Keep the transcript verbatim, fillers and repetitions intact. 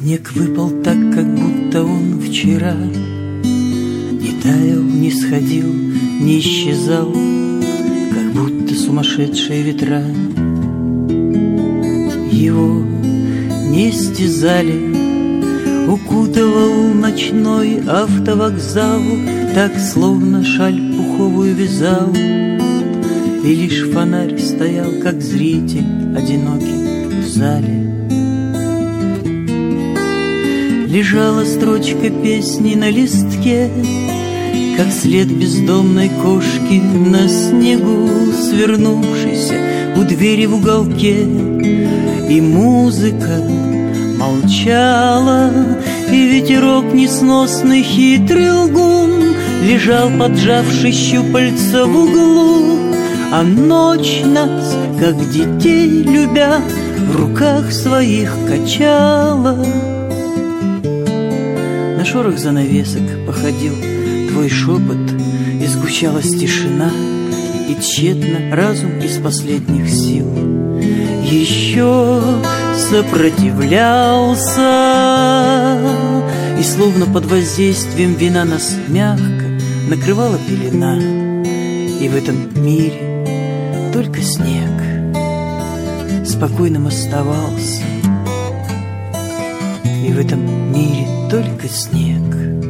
Снег выпал так, как будто он вчера не таял, не сходил, не исчезал, как будто сумасшедшие ветра его не стязали. Укутывал ночной автовокзал, так словно шаль пуховую вязал, и лишь фонарь стоял, как зритель одинокий в зале. Лежала строчка песни на листке, как след бездомной кошки на снегу, свернувшейся у двери в уголке. И музыка молчала, и ветерок несносный хитрый лгун лежал, поджавший щупальца в углу. А ночь нас, как детей любя, в руках своих качала. На шорох занавесок походил твой шепот, и сгущалась тишина, и тщетно разум из последних сил еще сопротивлялся. И словно под воздействием вина нас мягко накрывала пелена, и в этом мире только снег спокойным оставался. И в этом мире только снег